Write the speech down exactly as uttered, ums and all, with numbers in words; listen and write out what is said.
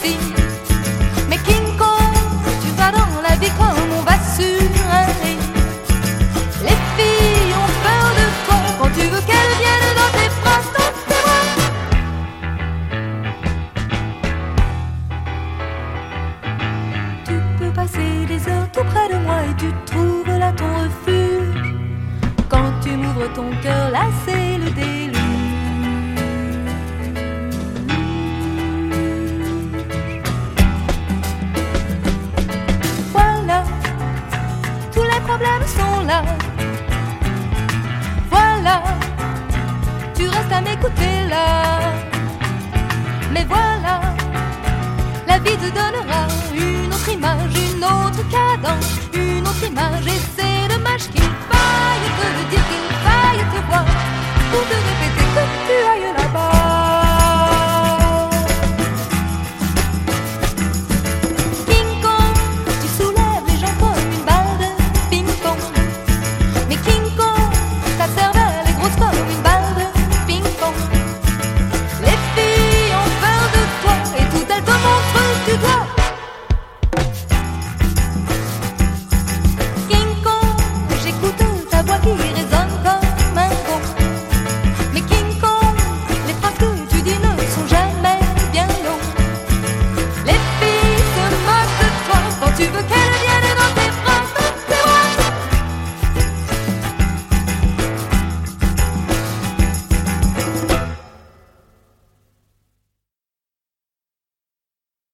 filles. Mais King Kong, tu vas dans la vie comme on va sur un lit. Les filles ont peur de toi quand tu veux qu'elles viennent dans tes bras, dans tes bras. Tu peux passer des heures tout près de moi et tu trouves là ton refuge. Quand tu m'ouvres ton cœur, là c'est le déluge. Voilà, tous les problèmes sont là. Voilà, tu restes à m'écouter là. Mais voilà, la vie te donnera une autre image, une autre cadence, une autre image. Et